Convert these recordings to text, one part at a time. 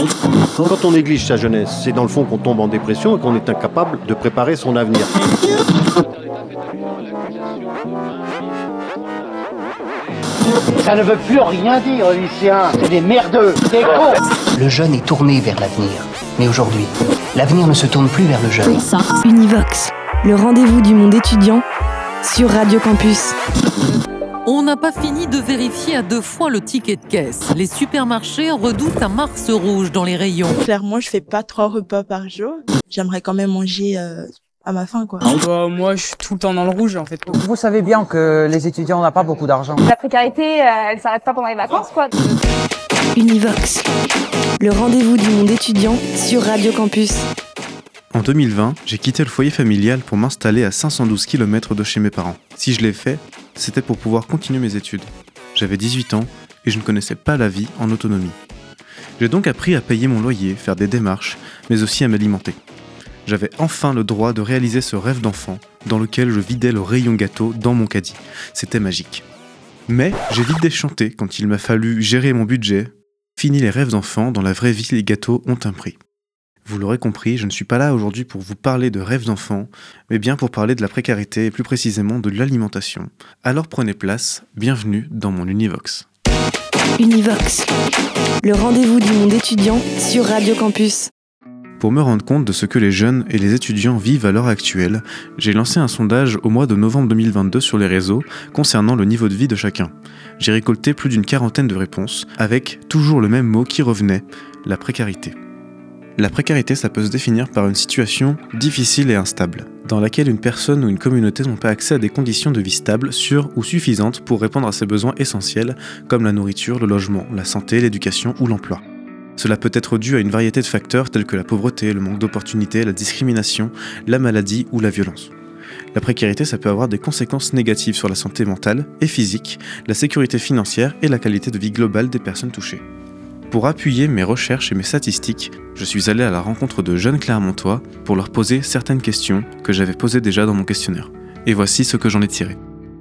Quand on néglige sa jeunesse, c'est dans le fond qu'on tombe en dépression et qu'on est incapable de préparer son avenir. Ça ne veut plus rien dire, lycéens. C'est des merdeux, des cons. Le jeune est tourné vers l'avenir. Mais aujourd'hui, l'avenir ne se tourne plus vers le jeune. Univox, le rendez-vous du monde étudiant sur Radio Campus. On n'a pas fini de vérifier à 2 fois le ticket de caisse. Les supermarchés redoutent un Mars rouge dans les rayons. Clairement, je fais pas 3 repas par jour. J'aimerais quand même manger à ma faim, quoi. Moi, je suis tout le temps dans le rouge, en fait. Vous savez bien que les étudiants n'ont pas beaucoup d'argent. La précarité, elle s'arrête pas pendant les vacances, quoi. Univox, le rendez-vous du monde étudiant sur Radio Campus. En 2020, j'ai quitté le foyer familial pour m'installer à 512 km de chez mes parents. Si je l'ai fait, c'était pour pouvoir continuer mes études. J'avais 18 ans et je ne connaissais pas la vie en autonomie. J'ai donc appris à payer mon loyer, faire des démarches, mais aussi à m'alimenter. J'avais enfin le droit de réaliser ce rêve d'enfant dans lequel je vidais le rayon gâteau dans mon caddie. C'était magique. Mais j'ai vite déchanté quand il m'a fallu gérer mon budget. Fini les rêves d'enfant, dans la vraie vie les gâteaux ont un prix. Vous l'aurez compris, je ne suis pas là aujourd'hui pour vous parler de rêves d'enfants, mais bien pour parler de la précarité et plus précisément de l'alimentation. Alors prenez place, bienvenue dans mon Univox. Univox, le rendez-vous du monde étudiant sur Radio Campus. Pour me rendre compte de ce que les jeunes et les étudiants vivent à l'heure actuelle, j'ai lancé un sondage au mois de novembre 2022 sur les réseaux concernant le niveau de vie de chacun. J'ai récolté plus d'une 40aine de réponses, avec toujours le même mot qui revenait, la précarité. La précarité, ça peut se définir par une situation difficile et instable, dans laquelle une personne ou une communauté n'ont pas accès à des conditions de vie stables, sûres ou suffisantes pour répondre à ses besoins essentiels, comme la nourriture, le logement, la santé, l'éducation ou l'emploi. Cela peut être dû à une variété de facteurs tels que la pauvreté, le manque d'opportunités, la discrimination, la maladie ou la violence. La précarité, ça peut avoir des conséquences négatives sur la santé mentale et physique, la sécurité financière et la qualité de vie globale des personnes touchées. Pour appuyer mes recherches et mes statistiques, je suis allé à la rencontre de jeunes Clermontois pour leur poser certaines questions que j'avais posées déjà dans mon questionnaire. Et voici ce que j'en ai tiré.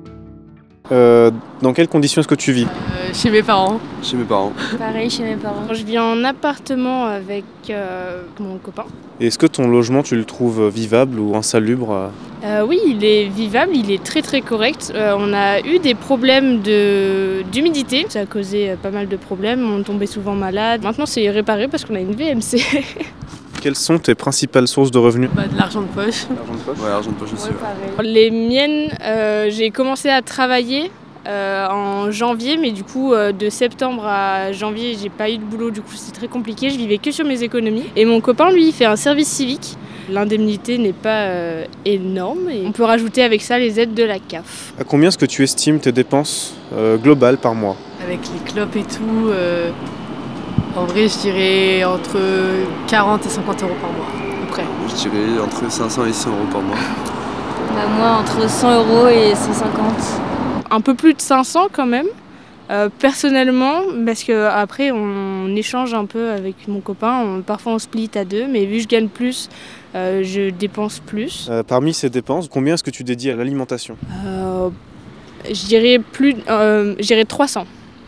Dans quelles conditions est-ce que tu vis ? Chez mes parents. Chez mes parents. Pareil, chez mes parents. Je vis en appartement avec mon copain. Et est-ce que ton logement, tu le trouves vivable ou insalubre ? Oui, il est vivable, il est très très correct. On a eu des problèmes d'humidité. Ça a causé pas mal de problèmes, on tombait souvent malade. Maintenant c'est réparé parce qu'on a une VMC. Quelles sont tes principales sources de revenus ? De l'argent de poche. L'argent de poche ? Ouais, l'argent de poche aussi. Les miennes, j'ai commencé à travailler en janvier, mais du coup de septembre à janvier j'ai pas eu de boulot, du coup c'est très compliqué, je vivais que sur mes économies. Et mon copain lui il fait un service civique, l'indemnité n'est pas énorme et on peut rajouter avec ça les aides de la CAF. À combien est-ce que tu estimes tes dépenses globales par mois ? Avec les clopes et tout, en vrai je dirais entre 40 et 50 euros par mois, à peu près. Je dirais entre 500 et 100 euros par mois. Moi, entre 100 euros et 150. Un peu plus de 500 quand même, personnellement, parce qu'après on échange un peu avec mon copain, parfois on split à 2, mais vu que je gagne plus, je dépense plus. Parmi ces dépenses, combien est-ce que tu dédies à l'alimentation ? Je dirais 300.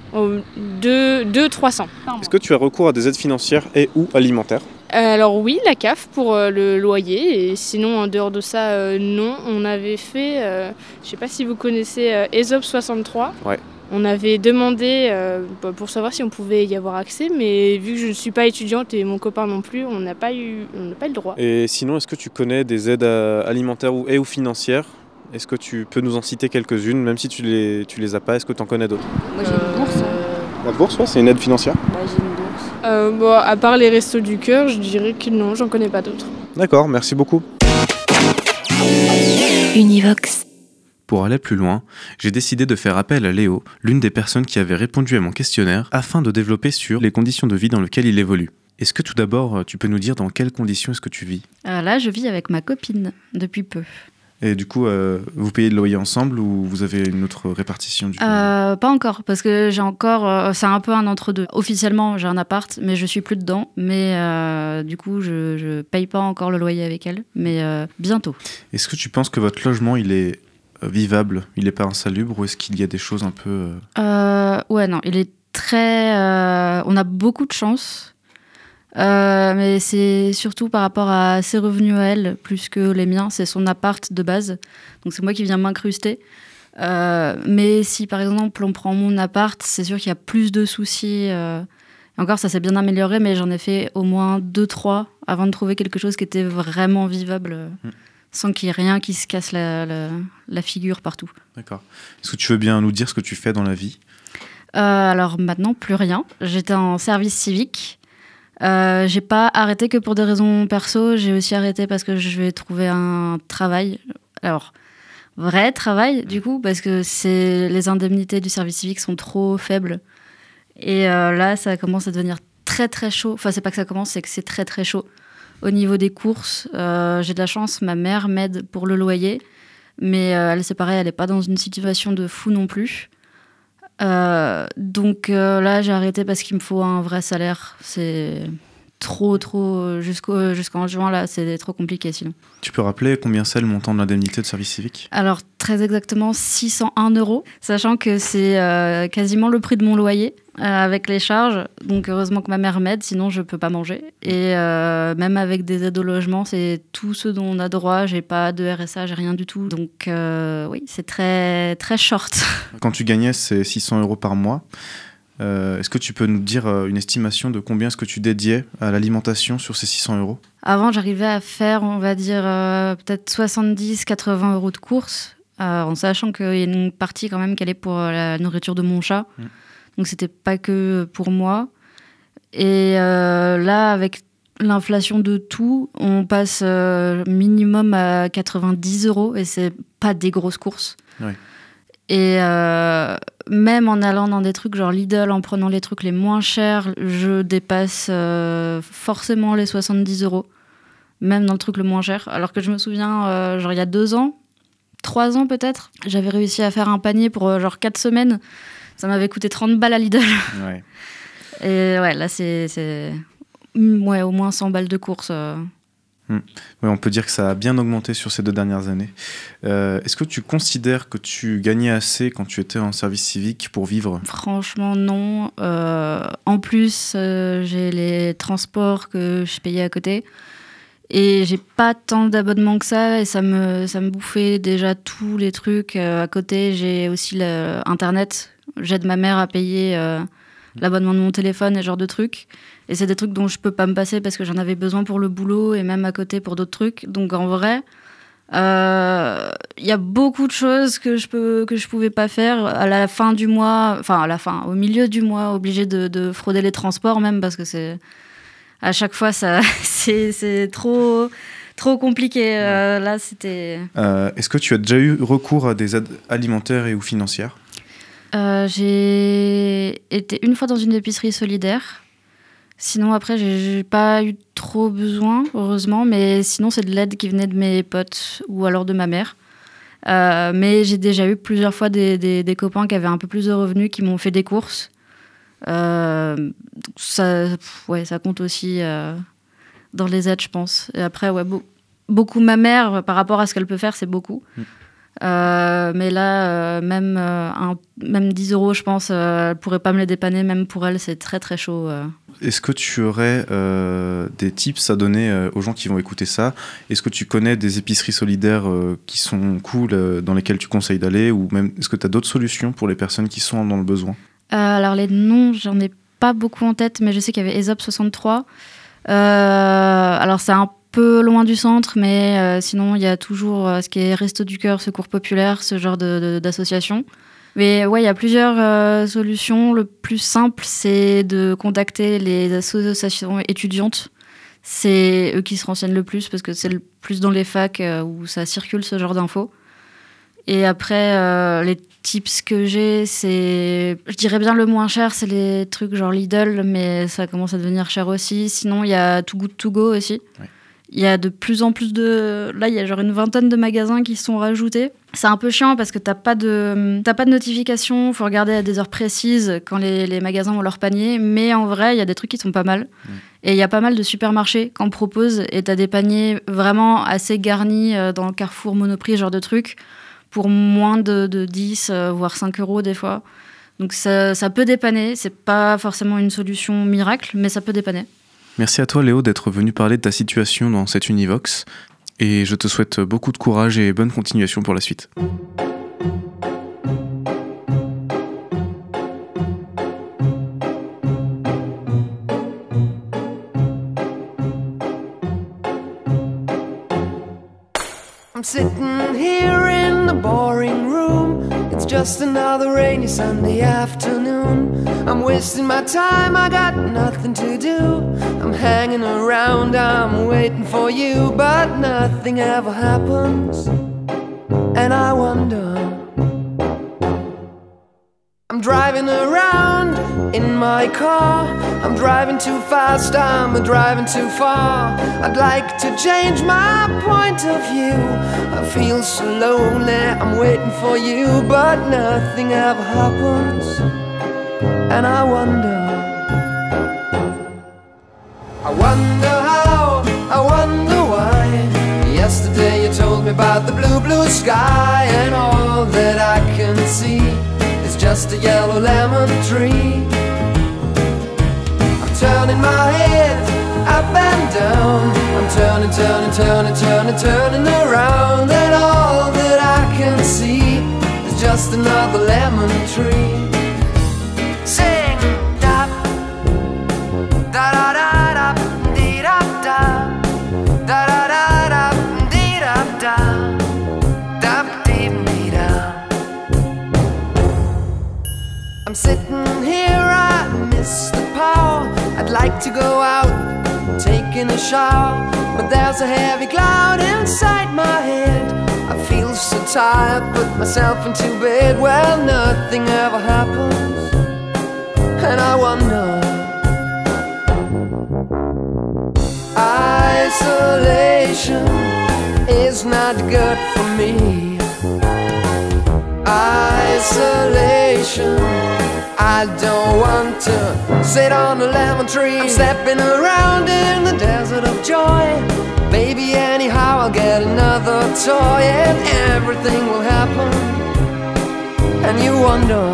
300. Est-ce que tu as recours à des aides financières et ou alimentaires ? Alors oui, la CAF pour le loyer, et sinon en dehors de ça, non. On avait fait, je ne sais pas si vous connaissez ESOP 63. Ouais. On avait demandé pour savoir si on pouvait y avoir accès, mais vu que je ne suis pas étudiante et mon copain non plus, on n'a pas eu le droit. Et sinon, est-ce que tu connais des aides alimentaires ou financières ? Est-ce que tu peux nous en citer quelques-unes, même si tu les as pas, est-ce que tu en connais d'autres ? Moi j'ai une bourse. La bourse, ouais, c'est une aide financière ? J'ai une bourse. À part les restos du cœur, je dirais que non, j'en connais pas d'autres. D'accord, merci beaucoup. Univox. Pour aller plus loin, j'ai décidé de faire appel à Léo, l'une des personnes qui avait répondu à mon questionnaire, afin de développer sur les conditions de vie dans lesquelles il évolue. Est-ce que tout d'abord, tu peux nous dire dans quelles conditions est-ce que tu vis ? Là, je vis avec ma copine depuis peu. Et du coup, vous payez le loyer ensemble ou vous avez une autre répartition du Pas encore, parce que j'ai encore... c'est un peu un entre-deux. Officiellement, j'ai un appart, mais je suis plus dedans. Mais du coup, je paye pas encore le loyer avec elle, mais bientôt. Est-ce que tu penses que votre logement, il est vivable ? Il n'est pas insalubre ou est-ce qu'il y a des choses un peu... Ouais, non, il est très... on a beaucoup de chance. Mais c'est surtout par rapport à ses revenus à elle, plus que les miens. C'est son appart de base. Donc c'est moi qui viens m'incruster. Mais si par exemple on prend mon appart, c'est sûr qu'il y a plus de soucis. Et encore, ça s'est bien amélioré, mais j'en ai fait au moins 2-3 avant de trouver quelque chose qui était vraiment vivable, sans qu'il y ait rien qui se casse la figure partout. D'accord. Est-ce que tu veux bien nous dire ce que tu fais dans la vie ? Alors maintenant, plus rien. J'étais en service civique. J'ai pas arrêté que pour des raisons perso. J'ai aussi arrêté parce que je vais trouver un travail. Alors, vrai travail, du coup, parce que les indemnités du service civique sont trop faibles. Et là, ça commence à devenir très, très chaud. Enfin, c'est pas que ça commence, c'est que c'est très, très chaud. Au niveau des courses, j'ai de la chance. Ma mère m'aide pour le loyer. Mais elle, c'est pareil, elle n'est pas dans une situation de fou non plus. Donc là, j'ai arrêté parce qu'il me faut un vrai salaire. C'est trop, jusqu'en juin, là, c'est trop compliqué sinon. Tu peux rappeler combien c'est le montant de l'indemnité de service civique ? Alors, très exactement 601 €, sachant que c'est quasiment le prix de mon loyer avec les charges. Donc, heureusement que ma mère m'aide, sinon je peux pas manger. Et même avec des aides au logement, c'est tout ce dont on a droit. J'ai pas de RSA, j'ai rien du tout. Donc, oui, c'est très, très short. Quand tu gagnais ces 600 € par mois, est-ce que tu peux nous dire une estimation de combien est-ce que tu dédiais à l'alimentation sur ces 600 €? Avant, j'arrivais à faire, on va dire, peut-être 70-80 € de courses, en sachant qu'il y a une partie quand même qui allait pour la nourriture de mon chat. Donc, c'était pas que pour moi. Et là, avec l'inflation de tout, on passe minimum à 90 €, et c'est pas des grosses courses. Oui. Et même en allant dans des trucs genre Lidl, en prenant les trucs les moins chers, je dépasse forcément les 70 €, même dans le truc le moins cher. Alors que je me souviens, genre il y a 2 ans, 3 ans peut-être, j'avais réussi à faire un panier pour genre 4 semaines. Ça m'avait coûté 30 balles à Lidl. Ouais. Et ouais, là c'est au moins 100 balles de course. Oui, on peut dire que ça a bien augmenté sur ces 2 dernières années. Est-ce que tu considères que tu gagnais assez quand tu étais en service civique pour vivre ? Franchement, non. En plus, j'ai les transports que je payais à côté. Et j'ai pas tant d'abonnements que ça. Et ça me bouffait déjà tous les trucs. À côté, j'ai aussi Internet. J'aide ma mère à payer l'abonnement de mon téléphone et ce genre de trucs. Et c'est des trucs dont je peux pas me passer parce que j'en avais besoin pour le boulot et même à côté pour d'autres trucs. Donc en vrai, il y a beaucoup de choses que je pouvais pas faire à la fin du mois, au milieu du mois, obligée de frauder les transports même parce que à chaque fois c'est trop compliqué. Là c'était. Est-ce que tu as déjà eu recours à des aides alimentaires et ou financières ? J'ai été une fois dans une épicerie solidaire. Sinon, après, j'ai pas eu trop besoin, heureusement. Mais sinon, c'est de l'aide qui venait de mes potes ou alors de ma mère. Mais j'ai déjà eu plusieurs fois des copains qui avaient un peu plus de revenus qui m'ont fait des courses. Ça compte aussi dans les aides, je pense. Et après, beaucoup ma mère, par rapport à ce qu'elle peut faire, c'est beaucoup. Mais là, même 10 €, je pense, elle pourrait pas me les dépanner. Même pour elle, c'est très très chaud. Est-ce que tu aurais des tips à donner aux gens qui vont écouter ça ? Est-ce que tu connais des épiceries solidaires qui sont cool, dans lesquelles tu conseilles d'aller ? Ou même, est-ce que tu as d'autres solutions pour les personnes qui sont dans le besoin ? Alors les noms, j'en ai pas beaucoup en tête, mais je sais qu'il y avait ESOP 63. Alors c'est un peu loin du centre, mais sinon il y a toujours ce qui est Resto du Cœur, Secours Populaire, ce genre d'association. Mais ouais, il y a plusieurs solutions. Le plus simple, c'est de contacter les associations étudiantes. C'est eux qui se renseignent le plus parce que c'est le plus dans les facs où ça circule ce genre d'infos. Et après, les tips que j'ai, je dirais bien le moins cher, c'est les trucs genre Lidl, mais ça commence à devenir cher aussi. Sinon, il y a Too Good To Go aussi. Ouais. Il y a de plus en plus Là, il y a genre une vingtaine de magasins qui se sont rajoutés. C'est un peu chiant parce que t'as pas de notification. Il faut regarder à des heures précises quand les magasins ont leur panier. Mais en vrai, il y a des trucs qui sont pas mal. Et il y a pas mal de supermarchés qu'on propose. Et t'as des paniers vraiment assez garnis dans le Carrefour, Monoprix, ce genre de trucs, pour moins de 10, voire 5 € des fois. Donc ça peut dépanner. C'est pas forcément une solution miracle, mais ça peut dépanner. Merci à toi Léo d'être venu parler de ta situation dans cette Univox et je te souhaite beaucoup de courage et bonne continuation pour la suite. I'm sitting here in the boring room. It's just another rainy Sunday afternoon. I'm wasting my time, I got nothing to do. I'm hanging around, I'm waiting for you, but nothing ever happens. And I wonder, I'm driving around in my car. I'm driving too fast, I'm driving too far. I'd like to change my point of view. I feel so lonely, I'm waiting for you, but nothing ever happens. And I wonder how, I wonder why. Yesterday you told me about the blue, blue sky, and all that I can see is just a yellow lemon tree. I'm turning my head up and down. I'm turning, turning, turning, turning, turning around, and all that I can see is just another lemon tree. Sing da da da da da dee da da da da da da dee da da da dee dee da. I'm sitting here, I miss the power. I'd like to go out, taking a shower, but there's a heavy cloud inside my head. I feel so tired, put myself into bed. Well, nothing ever happens, and I wonder. Isolation is not good for me. Isolation, I don't want to sit on a lemon tree. I'm stepping around in the desert of joy. Maybe anyhow I'll get another toy, and everything will happen. And you wonder,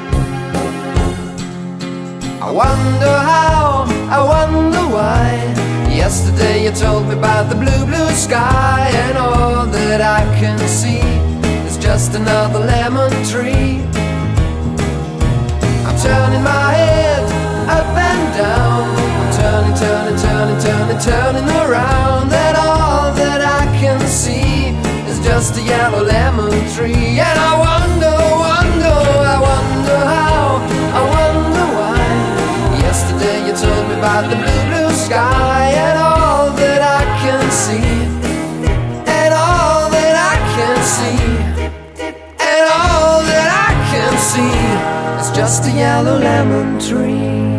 I wonder how, I wonder why. Yesterday you told me about the blue, blue sky, and all that I can see is just another lemon tree. I'm turning my head up and down. I'm turning, turning, turning, turning, turning around, and all that I can see is just a yellow lemon tree. And I wonder, wonder, I wonder how, I wonder why. Yesterday you told me about the blue, blue sky, and all that I can see, and all that I can see, and all that I can see is just a yellow lemon tree.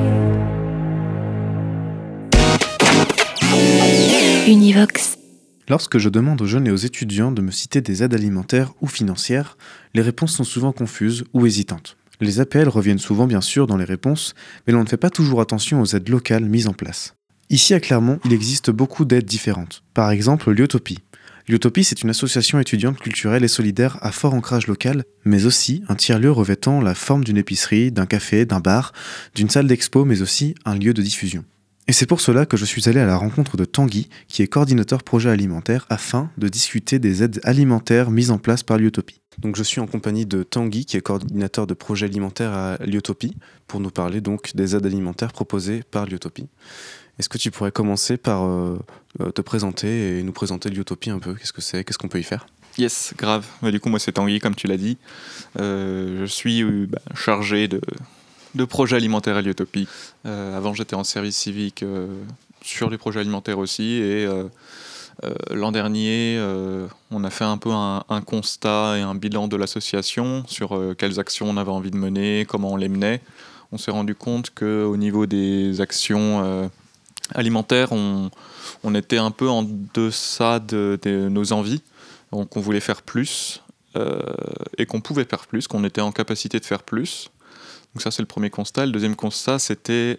Univox. Lorsque je demande aux jeunes et aux étudiants de me citer des aides alimentaires ou financières, les réponses sont souvent confuses ou hésitantes. Les APL reviennent souvent bien sûr dans les réponses, mais l'on ne fait pas toujours attention aux aides locales mises en place. Ici à Clermont, il existe beaucoup d'aides différentes. Par exemple, l'Utopie. L'Utopie, c'est une association étudiante culturelle et solidaire à fort ancrage local, mais aussi un tiers-lieu revêtant la forme d'une épicerie, d'un café, d'un bar, d'une salle d'expo, mais aussi un lieu de diffusion. Et c'est pour cela que je suis allé à la rencontre de Tanguy, qui est coordinateur projet alimentaire, afin de discuter des aides alimentaires mises en place par l'Utopie. Donc je suis en compagnie de Tanguy, qui est coordinateur de projet alimentaire à l'Utopie, pour nous parler donc des aides alimentaires proposées par l'Utopie. Est-ce que tu pourrais commencer par te présenter et nous présenter l'Utopie un peu? Qu'est-ce que c'est? Qu'est-ce qu'on peut y faire? Yes, grave. Du coup, moi c'est Tanguy, comme tu l'as dit. Je suis chargé de projets alimentaires à l'Utopie. Avant, j'étais en service civique sur les projets alimentaires aussi. Et l'an dernier, on a fait un peu un constat et un bilan de l'association sur quelles actions on avait envie de mener, comment on les menait. On s'est rendu compte qu'au niveau des actions alimentaires, on était un peu en deçà de nos envies. Donc on voulait faire plus et qu'on pouvait faire plus, qu'on était en capacité de faire plus. Donc ça, c'est le premier constat. Le deuxième constat, c'était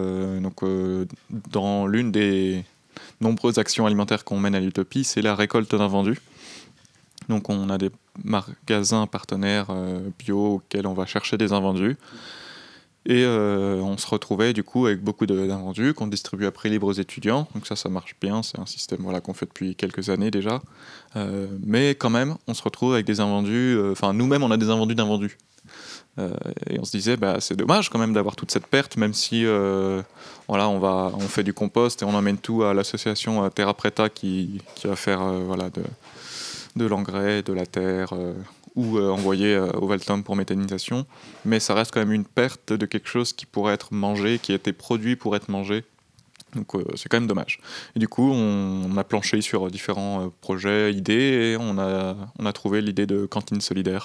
dans l'une des nombreuses actions alimentaires qu'on mène à l'Utopie, c'est la récolte d'invendus. Donc on a des magasins partenaires bio auxquels on va chercher des invendus. Et on se retrouvait du coup avec beaucoup d'invendus qu'on distribue à prix libre aux étudiants. Donc ça marche bien, c'est un système qu'on fait depuis quelques années déjà. Mais quand même, on se retrouve avec des invendus, nous-mêmes on a des invendus d'invendus. Et on se disait, c'est dommage quand même d'avoir toute cette perte, même si on fait du compost et on emmène tout à l'association Terra Preta qui va faire de l'engrais, de la terre, ou envoyer au Valtom pour méthanisation. Mais ça reste quand même une perte de quelque chose qui pourrait être mangé, qui a été produit pour être mangé. Donc c'est quand même dommage. Et du coup, on a planché sur différents projets, idées, et on a trouvé l'idée de cantine solidaire.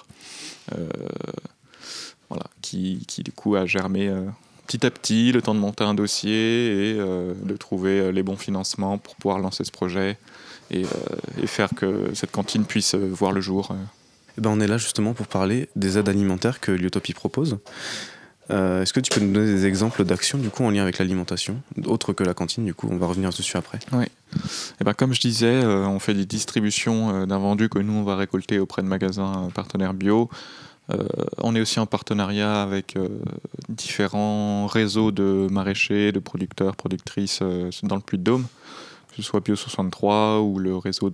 Qui du coup a germé petit à petit, le temps de monter un dossier et de trouver les bons financements pour pouvoir lancer ce projet et faire que cette cantine puisse voir le jour. On est là justement pour parler des aides alimentaires que l'Utopie propose. Est-ce que tu peux nous donner des exemples d'actions du coup en lien avec l'alimentation, autres que la cantine, du coup on va revenir dessus après. Oui. Comme je disais, on fait des distributions d'invendus que nous on va récolter auprès de magasins partenaires bio. On est aussi en partenariat avec différents réseaux de maraîchers, de producteurs, productrices dans le Puy-de-Dôme, que ce soit Bio 63 ou le réseau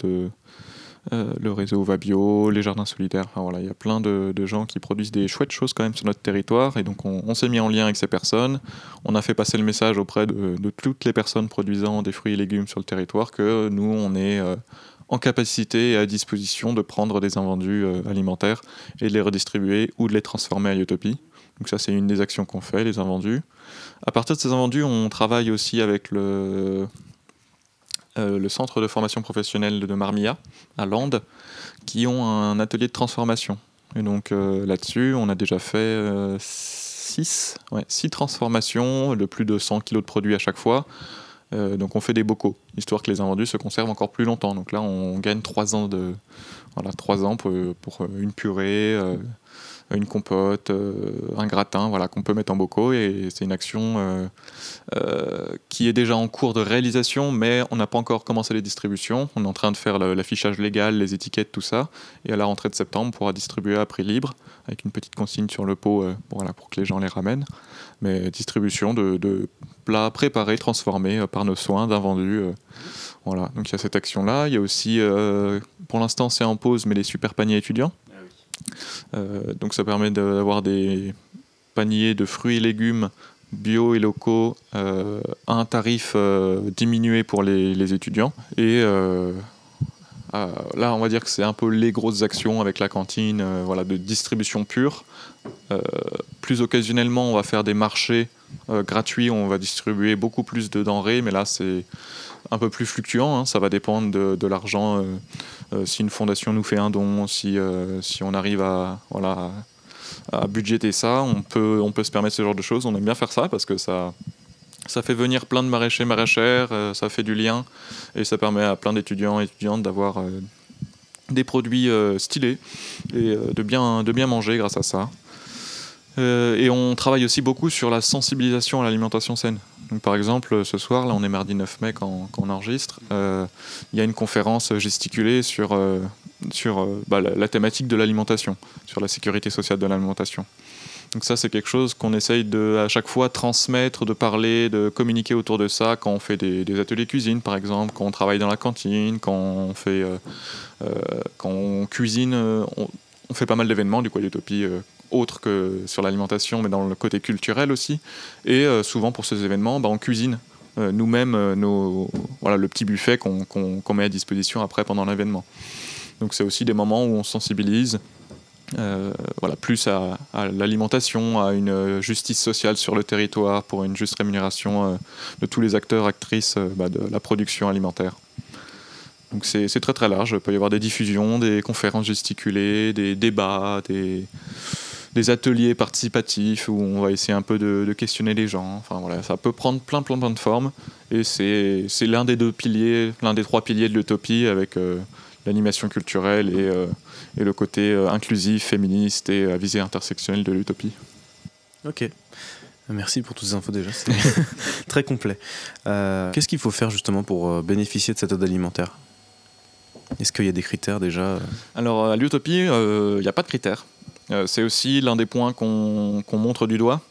Vabio, les jardins solidaires. Il y a plein de gens qui produisent des chouettes choses quand même sur notre territoire, et donc on s'est mis en lien avec ces personnes. On a fait passer le message auprès de toutes les personnes produisant des fruits et légumes sur le territoire que nous on est en capacité et à disposition de prendre des invendus alimentaires et de les redistribuer ou de les transformer à Utopie. Donc ça, c'est une des actions qu'on fait, les invendus. À partir de ces invendus, on travaille aussi avec le centre de formation professionnelle de Marmilla, à Landes, qui ont un atelier de transformation. Et donc là-dessus, on a déjà fait 6 transformations de plus de 100 kg de produits à chaque fois. Donc on fait des bocaux, histoire que les invendus se conservent encore plus longtemps. Donc là on gagne 3 ans pour une purée, une compote, un gratin, qu'on peut mettre en bocaux, et c'est une action qui est déjà en cours de réalisation, mais on n'a pas encore commencé les distributions. On est en train de faire l'affichage légal, les étiquettes, tout ça, et à la rentrée de septembre on pourra distribuer à prix libre avec une petite consigne sur le pot pour que les gens les ramènent. Mais distribution de plats préparés, transformés par nos soins d'invendus. Donc il y a cette action-là. Il y a aussi, pour l'instant c'est en pause, mais les super paniers étudiants. Donc ça permet d'avoir des paniers de fruits et légumes bio et locaux à un tarif diminué pour les étudiants. Et là on va dire que c'est un peu les grosses actions avec la cantine de distribution pure. Plus occasionnellement on va faire des marchés gratuits, on va distribuer beaucoup plus de denrées, mais là c'est un peu plus fluctuant, ça va dépendre de l'argent, si une fondation nous fait un don, si on arrive à budgéter ça, on peut se permettre ce genre de choses. On aime bien faire ça parce que ça fait venir plein de maraîchers, maraîchères, ça fait du lien, et ça permet à plein d'étudiants et étudiantes d'avoir des produits stylés et de bien manger grâce à ça. Et on travaille aussi beaucoup sur la sensibilisation à l'alimentation saine. Donc, par exemple, ce soir, là on est mardi 9 mai quand on enregistre, il y a une conférence gesticulée sur la thématique de l'alimentation, sur la sécurité sociale de l'alimentation. Donc ça c'est quelque chose qu'on essaye à chaque fois transmettre, de parler, de communiquer autour de ça quand on fait des ateliers cuisine par exemple, quand on travaille dans la cantine, quand on cuisine, on fait pas mal d'événements du coup à l'Utopie, autres que sur l'alimentation, mais dans le côté culturel aussi. Et souvent pour ces événements, on cuisine nous-mêmes le petit buffet qu'on met à disposition après pendant l'événement. Donc c'est aussi des moments où on sensibilise plus à l'alimentation, à une justice sociale sur le territoire, pour une juste rémunération de tous les acteurs, actrices de la production alimentaire. Donc c'est très très large, il peut y avoir des diffusions, des conférences gesticulées, des débats, des ateliers participatifs où on va essayer un peu de questionner les gens. Ça peut prendre plein de formes, et c'est l'un des 3 piliers de l'Utopie, avec l'animation culturelle et le côté inclusif, féministe et à visée intersectionnelle de l'Utopie. Ok, merci pour toutes ces infos déjà, c'est très complet. Qu'est-ce qu'il faut faire justement pour bénéficier de cette aide alimentaire ? Est-ce qu'il y a des critères déjà ? Alors à l'Utopie, il n'y a pas de critères. C'est aussi l'un des points qu'on montre du doigt.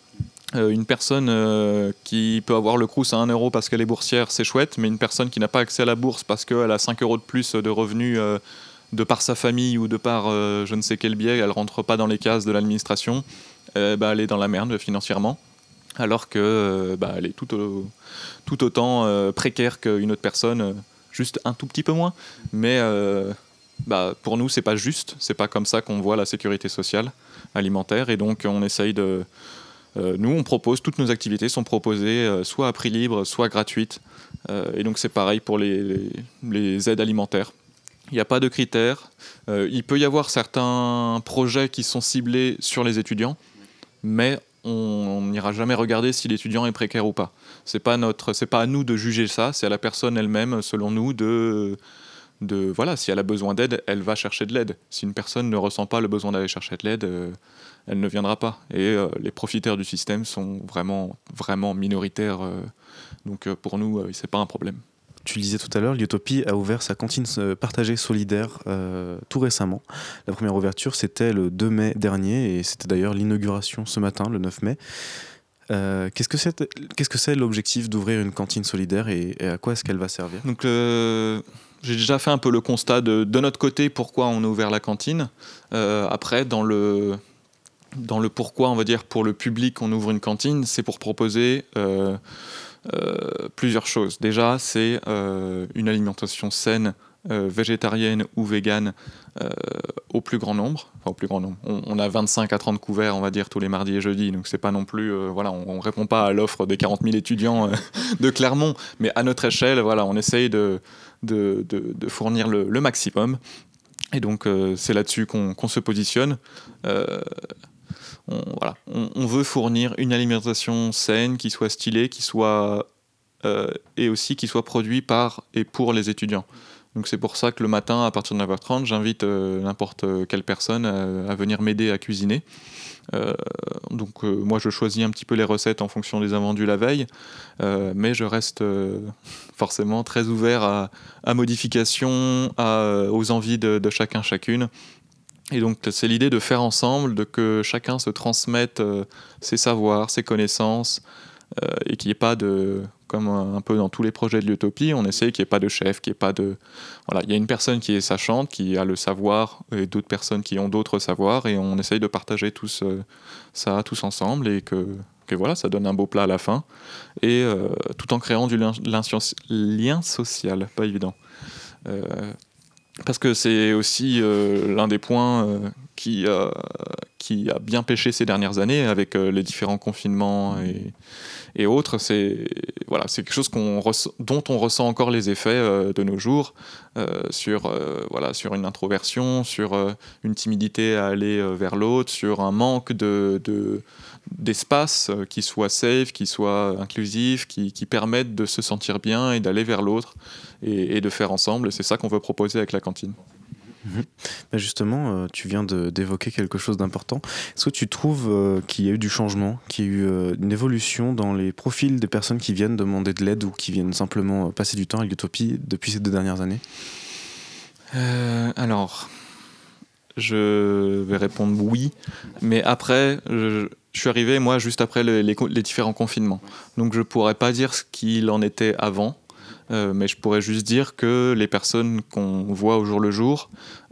Une personne qui peut avoir le Crous à 1 euro parce qu'elle est boursière, c'est chouette, mais une personne qui n'a pas accès à la bourse parce qu'elle a 5 euros de plus de revenus de par sa famille ou de par je ne sais quel biais, elle ne rentre pas dans les cases de l'administration, elle est dans la merde financièrement, alors qu'elle est tout autant précaire qu'une autre personne, juste un tout petit peu moins. Mais pour nous, c'est pas juste, c'est pas comme ça qu'on voit la sécurité sociale alimentaire, et donc on essaye de... nous, on propose, toutes nos activités sont proposées soit à prix libre, soit gratuites. Et donc c'est pareil pour les aides alimentaires. Il n'y a pas de critères. Il peut y avoir certains projets qui sont ciblés sur les étudiants, mais on n'ira jamais regarder si l'étudiant est précaire ou pas. C'est pas à nous de juger ça, c'est à la personne elle-même, selon nous, voilà, si elle a besoin d'aide, elle va chercher de l'aide. Si une personne ne ressent pas le besoin d'aller chercher de l'aide, elle ne viendra pas. Et les profiteurs du système sont vraiment, vraiment minoritaires. Donc pour nous, c'est pas un problème. Tu le disais tout à l'heure, l'Utopie a ouvert sa cantine partagée solidaire tout récemment. La première ouverture, c'était le 2 mai dernier, et c'était d'ailleurs l'inauguration ce matin, le 9 mai. Qu'est-ce que c'est l'objectif d'ouvrir une cantine solidaire, et à quoi est-ce qu'elle va servir ? Donc, j'ai déjà fait un peu le constat de notre côté pourquoi on a ouvert la cantine. Après, dans le pourquoi, on va dire, pour le public, on ouvre une cantine, c'est pour proposer plusieurs choses. Déjà, c'est une alimentation saine, végétarienne ou végane au plus grand nombre. Enfin, au plus grand nombre. On a 25 à 30 couverts, on va dire, tous les mardis et jeudis, donc c'est pas non plus... on ne répond pas à l'offre des 40 000 étudiants de Clermont, mais à notre échelle, voilà, on essaye de fournir le maximum. Et donc, c'est là-dessus qu'on se positionne. On veut fournir une alimentation saine, qui soit stylée, et aussi qui soit produite par et pour les étudiants. Donc c'est pour ça que le matin, à partir de 9h30, j'invite n'importe quelle personne à venir m'aider à cuisiner. Moi, je choisis un petit peu les recettes en fonction des invendus la veille, mais je reste forcément très ouvert à modifications, aux envies de chacun, chacune. Et donc c'est l'idée de faire ensemble, que chacun se transmette ses savoirs, ses connaissances, et qu'il n'y ait pas de... Comme un peu dans tous les projets de l'Utopie, on essaie qu'il n'y ait pas de chef, qu'il n'y ait pas de... Voilà, il y a une personne qui est sachante, qui a le savoir, et d'autres personnes qui ont d'autres savoirs, et on essaye de partager ça tous ensemble, et que voilà, ça donne un beau plat à la fin, et tout en créant du lien social, pas évident. Parce que c'est aussi l'un des points qui a bien pêché ces dernières années avec les différents confinements et autres. C'est quelque chose dont on ressent encore les effets de nos jours sur une introversion, sur une timidité à aller vers l'autre, sur un manque d'espace qui soit safe, qui soit inclusif, qui permette de se sentir bien et d'aller vers l'autre et de faire ensemble. Et c'est ça qu'on veut proposer avec la cantine. Justement, tu viens d'évoquer quelque chose d'important. Est-ce que tu trouves qu'il y a eu du changement, qu'il y a eu une évolution dans les profils des personnes qui viennent demander de l'aide ou qui viennent simplement passer du temps à l'Utopie depuis ces 2 dernières années ? Alors, je vais répondre oui, mais après, je suis arrivé, moi, juste après les différents confinements. Donc, je ne pourrais pas dire ce qu'il en était avant. Mais je pourrais juste dire que les personnes qu'on voit au jour le jour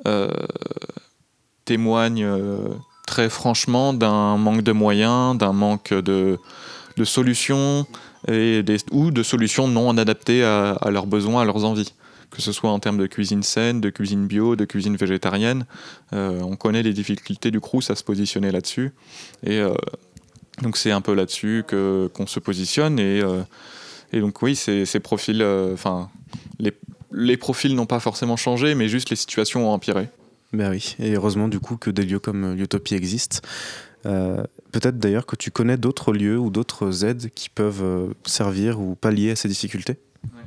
témoignent très franchement d'un manque de moyens, d'un manque de solutions ou de solutions non adaptées à leurs besoins, à leurs envies. Que ce soit en termes de cuisine saine, de cuisine bio, de cuisine végétarienne. On connaît les difficultés du Crous à se positionner là-dessus. Et donc c'est un peu là-dessus qu'on se positionne. Et donc oui, ces profils, les profils n'ont pas forcément changé, mais juste les situations ont empiré. Ben oui, et heureusement du coup que des lieux comme l'Utopie existent. Peut-être d'ailleurs que tu connais d'autres lieux ou d'autres aides qui peuvent servir ou pallier à ces difficultés ?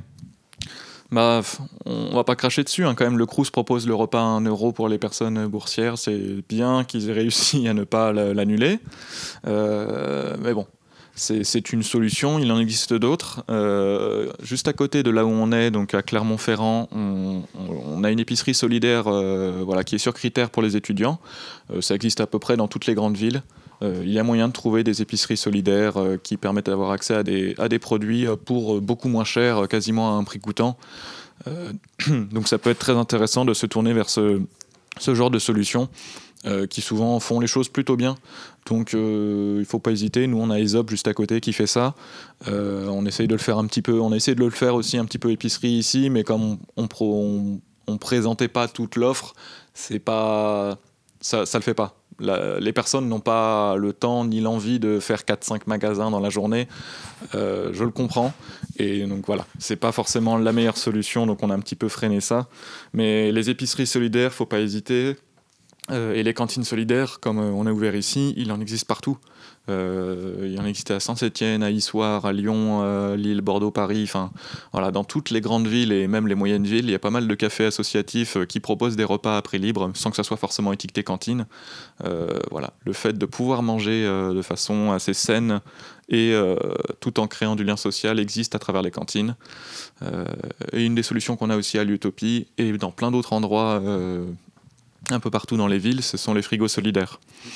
On va pas cracher dessus, hein. Quand même, le Crous propose le repas à 1 euro pour les personnes boursières. C'est bien qu'ils aient réussi à ne pas l'annuler. Mais bon. C'est une solution, il en existe d'autres. Juste à côté de là où on est, donc à Clermont-Ferrand, on a une épicerie solidaire qui est sur critères pour les étudiants. Ça existe à peu près dans toutes les grandes villes. Il y a moyen de trouver des épiceries solidaires qui permettent d'avoir accès à des produits pour beaucoup moins cher, quasiment à un prix coûtant. Donc ça peut être très intéressant de se tourner vers ce genre de solutions qui souvent font les choses plutôt bien. Donc il ne faut pas hésiter. Nous, on a Aesop juste à côté qui fait ça. On essaye de le faire un petit peu. On a essayé de le faire aussi un petit peu épicerie ici, mais comme on présentait pas toute l'offre, c'est pas ça le fait pas. Les personnes n'ont pas le temps ni l'envie de faire 4-5 magasins dans la journée. Je le comprends. Et donc voilà, c'est pas forcément la meilleure solution, donc on a un petit peu freiné ça. Mais les épiceries solidaires, faut pas hésiter. Et les cantines solidaires, comme on a ouvert ici, il en existe partout. Il en existait à Saint-Étienne, à Issoire, à Lyon, Lille, Bordeaux, Paris. Enfin, voilà, dans toutes les grandes villes et même les moyennes villes, il y a pas mal de cafés associatifs qui proposent des repas à prix libre, sans que ça soit forcément étiqueté cantine. Voilà, le fait de pouvoir manger de façon assez saine et tout en créant du lien social existe à travers les cantines. Et une des solutions qu'on a aussi à l'Utopie et dans plein d'autres endroits un peu partout dans les villes, ce sont les frigos solidaires.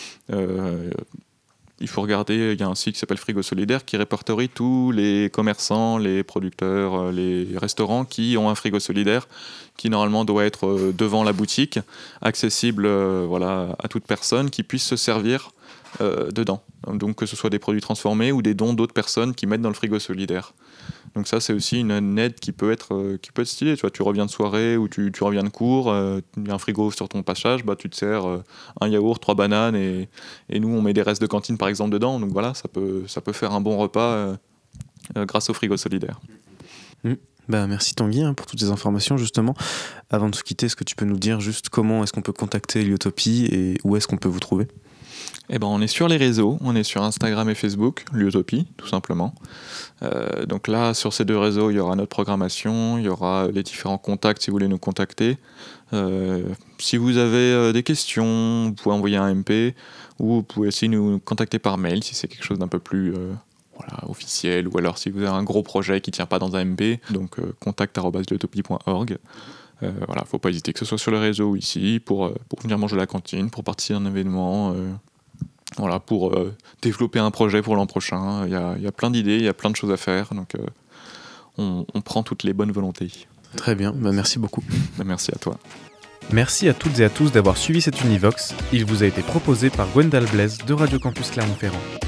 Il faut regarder, il y a un site qui s'appelle Frigo Solidaire qui répertorie tous les commerçants, les producteurs, les restaurants qui ont un frigo solidaire qui normalement doit être devant la boutique, accessible à toute personne qui puisse se servir dedans. Donc que ce soit des produits transformés ou des dons d'autres personnes qui mettent dans le frigo solidaire. Donc ça, c'est aussi une aide qui peut être stylée. Tu vois, tu reviens de soirée ou tu reviens de cours, il y a un frigo sur ton passage, tu te sers un yaourt, 3 bananes et nous, on met des restes de cantine par exemple dedans. Donc voilà, ça peut faire un bon repas grâce au frigo solidaire. Merci Tanguy pour toutes ces informations justement. Avant de se quitter, est-ce que tu peux nous dire juste comment est-ce qu'on peut contacter l'Utopie et où est-ce qu'on peut vous trouver ? On est sur les réseaux, on est sur Instagram et Facebook, l'Utopie, tout simplement. Donc là, sur ces 2 réseaux, il y aura notre programmation, il y aura les différents contacts si vous voulez nous contacter. Si vous avez des questions, vous pouvez envoyer un MP ou vous pouvez aussi nous contacter par mail si c'est quelque chose d'un peu plus officiel, ou alors si vous avez un gros projet qui ne tient pas dans un MP, donc contact@l'utopie.org. Faut pas hésiter, que ce soit sur le réseau ou ici, pour venir manger à la cantine, pour participer à un événement, pour développer un projet pour l'an prochain. Il y a plein d'idées, il y a plein de choses à faire, donc on prend toutes les bonnes volontés. Très bien, merci beaucoup. Merci à toi. Merci à toutes et à tous d'avoir suivi cet Univox. Il vous a été proposé par Gwendal Blaise de Radio Campus Clermont-Ferrand.